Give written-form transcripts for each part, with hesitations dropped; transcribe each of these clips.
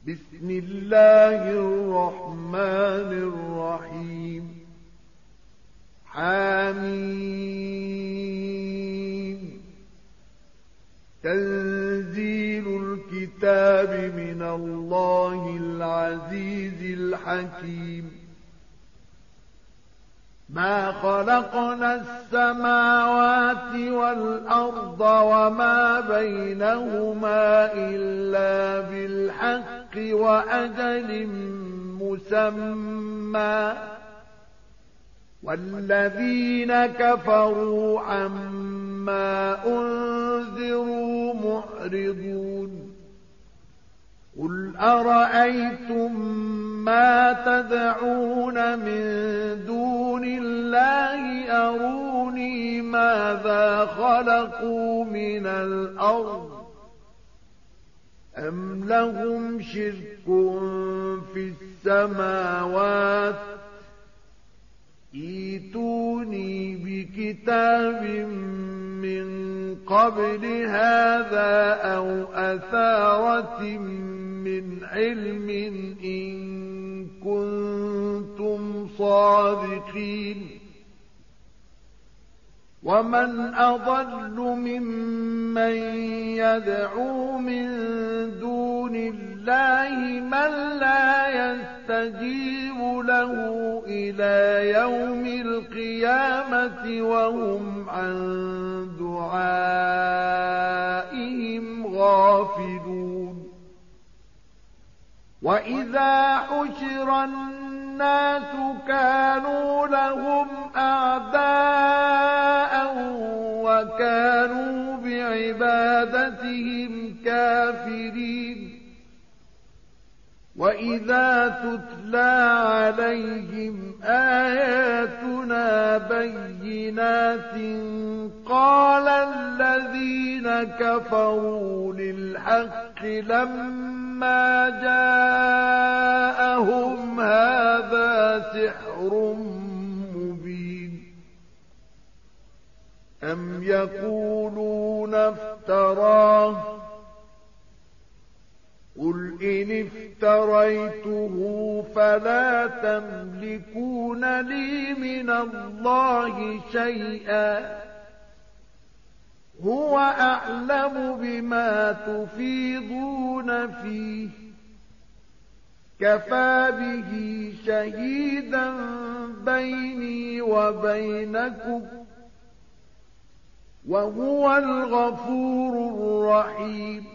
بسم الله الرحمن الرحيم حميم تنزيل الكتاب من الله العزيز الحكيم ما خلقنا السماوات والأرض وما بينهما إلا بالحق وأجل مسمى والذين كفروا عما أنذروا معرضون قل أرأيتم ما تدعون من دون الله أروني ماذا خلقوا من الأرض أم لهم شرك في السماوات ائتوني بكتاب من قبل هذا أو أثارة من علم إن كنتم صادقين ومن أضل ممن يدعو من دون الله من لا يستجيب له إلى يوم القيامة وهم عن دعائهم غافلون وإذا حشر الناس كانوا لهم أعداء وكانوا بعبادتهم كافرين وإذا تتلى عليهم آياتنا بينات قال الذين كفروا للحق لما جاءهم هذا سحر مبين أم يقولون افتراه قل إن افتريته فلا تملكون لي من الله شيئا هو أعلم بما تفيضون فيه كفى به شهيدا بيني وبينكم وهو الغفور الرحيم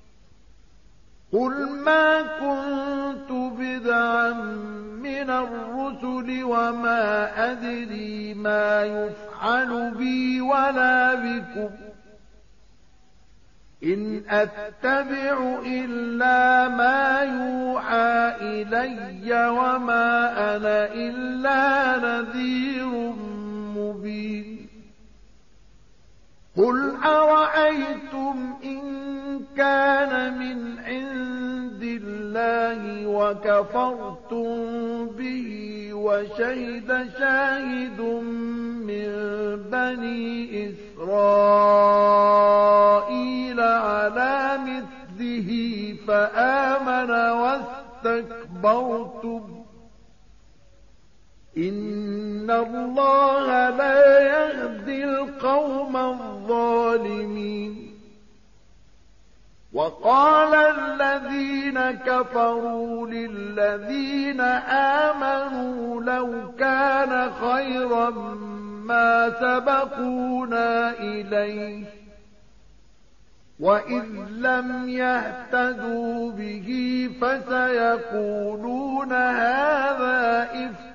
قل ما كنت بدعا من الرسل وما أدري ما يفعل بي ولا بكم إن أتبع إلا ما يوحى إلي وما أنا إلا نذير مبين قل أرأيتم إن كان من عند الله وكفرتم به وشهد شاهد من بني إسرائيل على مثله فآمن واستكبرتم إن الله لا يهدي القوم الظالمين وقال الذين كفروا للذين آمنوا لو كان خيرا ما سبقونا إليه وإذ لم يهتدوا به فسيقولون هذا إفك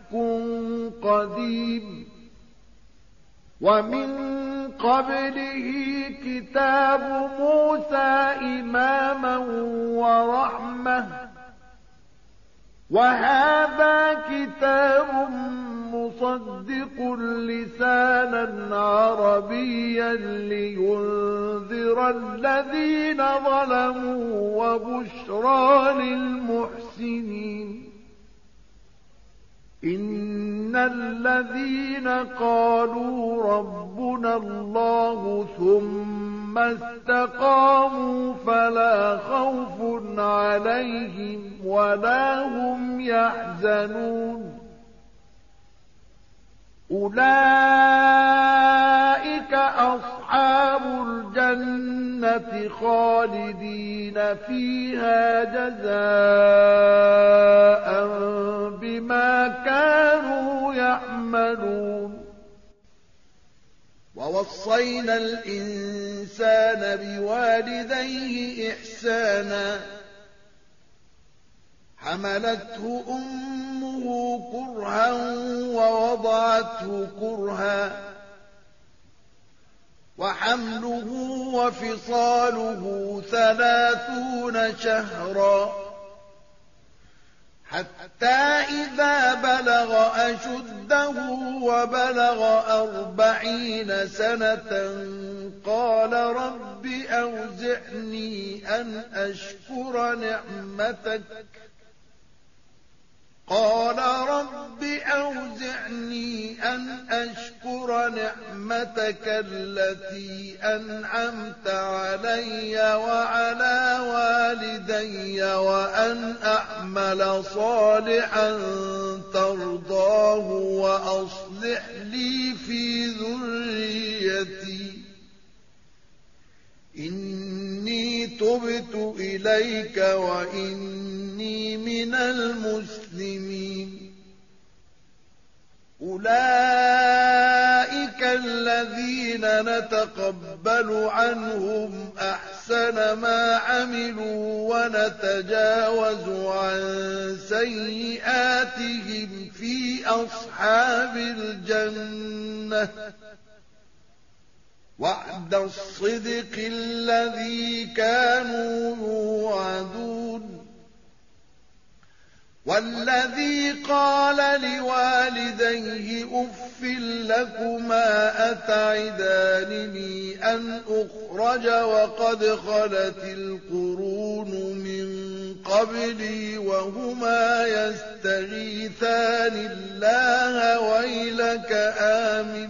قديم ومن قبله كتاب موسى إماما ورحمة وهذا كتاب مصدق لسانا عربيا لينذر الذين ظلموا وبشرى للمحسنين إن الذين قالوا ربنا الله ثم استقاموا فلا خوف عليهم ولا هم يحزنون أولئك أصحاب الجنة خالدين فيها جزاء بما كانوا يعملون ووصينا الإنسان بوالديه إحسانا حملته أمه كرها ووضعته كرها وحمله وفصاله 30 شهرا حتى إذا بلغ أشده وبلغ 40 سنة قال رب أوزعني أن أشكر نعمتك التي أنعمت علي وعلى والدي وأن أعمل صالحا ترضاه وأصلح لي في ذريتي إني تبت إليك وإني من المسلمين أولئك الذين نتقبل عنهم أحسن ما عملوا ونتجاوز عن سيئاتهم في أصحاب الجنة وعد الصدق الذي كانوا يوعدون والذي قال لوالديه أف لكما أتعدانني أن أخرج وقد خلت القرون من قبلي وهما يستغيثان الله ويلك آمن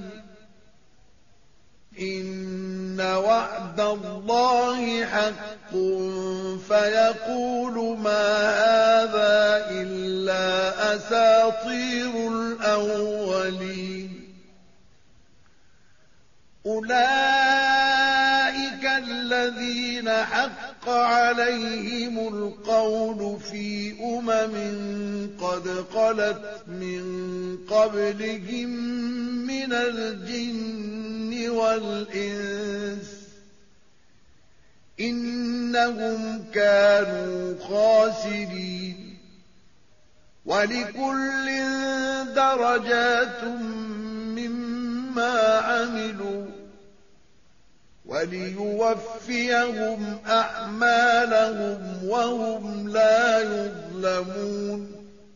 إن وعد الله حق فيقول ما هذا إلا أساطير الأولين أولئك الذين حق عليهم القول في قد خلت من قبلهم من الجن والإنس إنهم كانوا خاسرين ولكل درجات مما عملوا وليوفيهم أعمالهم وهم لا يظلمون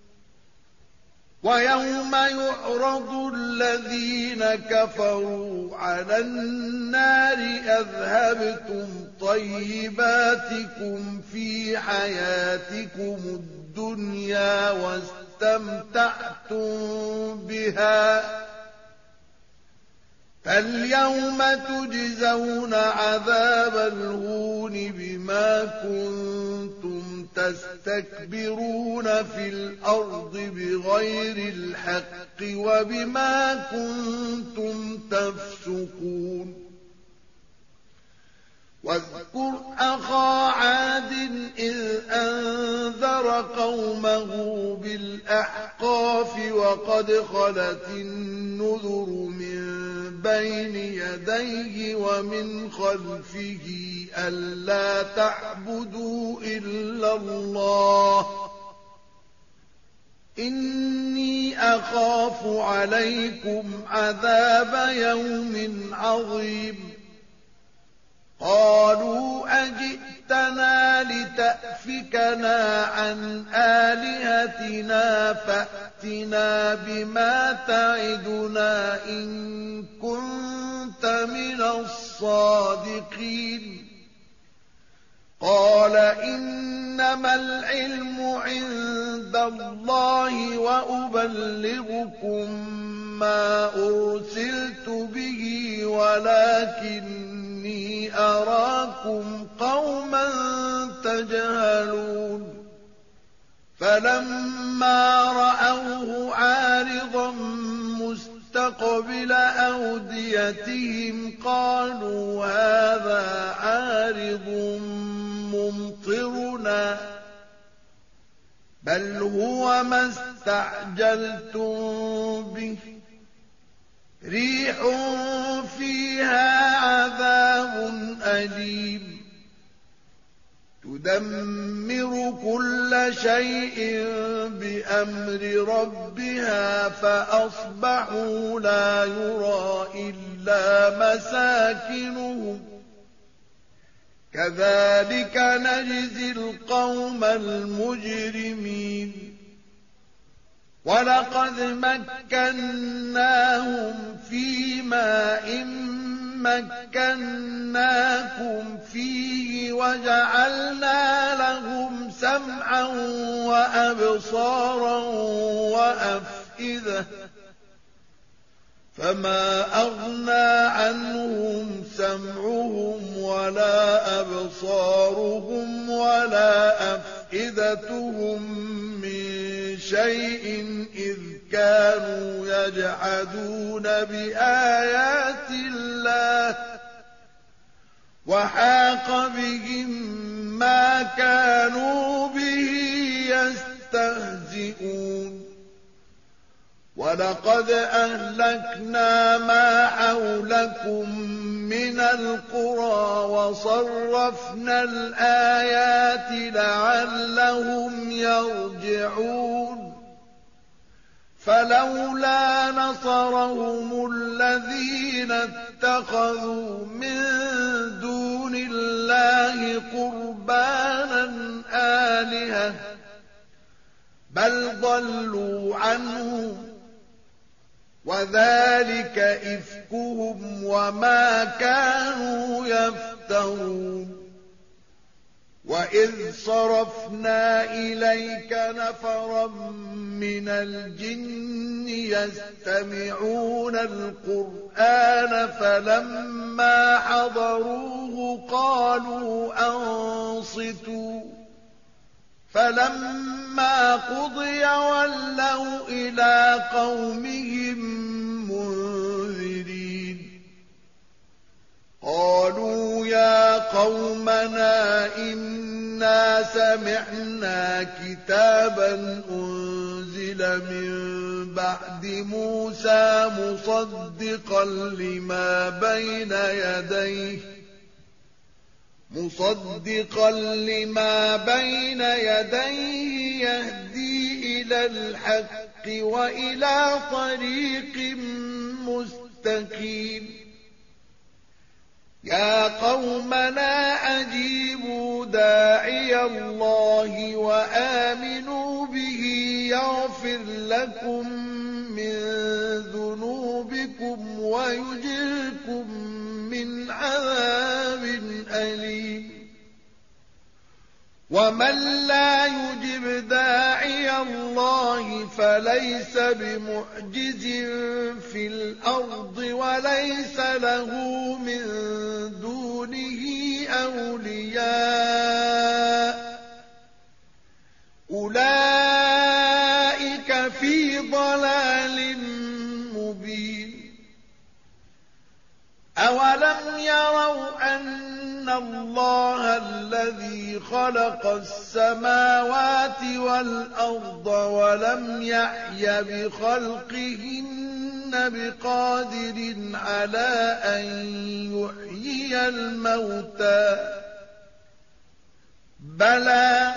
ويوم يعرض الذين كفروا على النار أذهبتم طيباتكم في حياتكم الدنيا واستمتعتم بها فاليوم تجزون عذاب الهون بما كنتم تستكبرون في الأرض بغير الحق وبما كنتم تفسقون واذكر أخا عاد إذ أنذر قومه بالأحقاف وقد خلت النذر من بين يديه ومن خلفه ألا تعبدوا إلا الله إني أخاف عليكم عذاب يوم عظيم قالوا أجئتنا لتأفكنا عن آلهتنا فأتنا بما تعدنا إن كنت من الصادقين قال إنما العلم عند الله وأبلغكم ما أرسلت به ولكني أراكم قوما تجهلون فلما رأوه عارضا مستقبل أوديتهم قالوا هذا عارض ممطرنا بل هو ما استعجلتم به ريح فيها عذاب أليم تدمر كل شيء بأمر ربها فأصبحوا لا يرى إلا مساكنهم كذلك نجزي القوم المجرمين ولقد مكناهم في ماء مكناكم فيه وجعلنا لهم سمعا وأبصارا وأفئدة فما أغنى عنهم سمعهم ولا أبصارهم ولا أفئدتهم من شيء إذ كانوا يجحدون بآيات الله وحاق بهم ما كانوا به يستهزئون ولقد أهلكنا ما حولكم من القرى وصرفنا الآيات لعلهم يرجعون فلولا نصرهم الذين اتخذوا من دون الله قربانا آلهة بل ضلوا عنهم وذلك إفكهم وما كانوا يفترون وإذ صرفنا إليك نفرا من الجن يستمعون القرآن فلما حضروه قالوا أنصتوا فلما قضي ولوا إلى قومهم منذرين قالوا يا قومنا إنا سمعنا كتابا أنزل من بعد موسى مصدقا لما بين يديه يهدي إلى الحق وإلى طريق مستقيم يا قومنا أجيبوا داعي الله وآمنوا به يغفر لكم من ذنوبكم ويجركم من عذاب أليم ومن لا يجب داعي الله فليس بمعجز في الأرض وليس له من دونه أولياء أولئك في ضلال مبين أولم يروا أن الله الذي خلق السماوات والأرض ولم يعي بخلقهن بقادر على أن يحيي الموتى بلى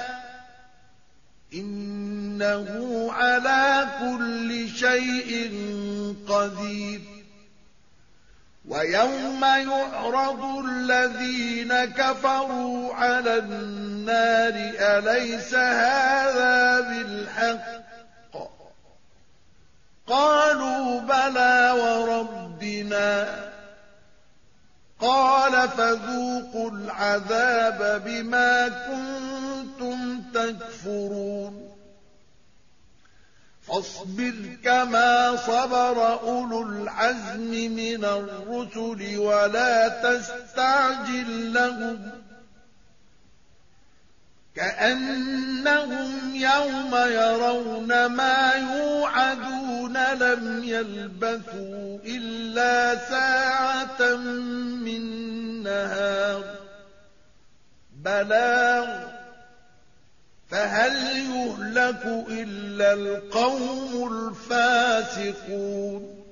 إنه على كل شيء قدير ويوم يعرض الذين كفروا على النار أليس هذا بالحق قالوا بلى وربنا قال قال فذوقوا العذاب بما كنتم تكفرون فاصبر كما صبر أولو العزم من الرسل ولا تستعجل لهم كأنهم يوم يرون ما يوعدون لم يلبثوا إلا ساعة من نهار بلاغ فهل يهلك إلا القوم الفاسقون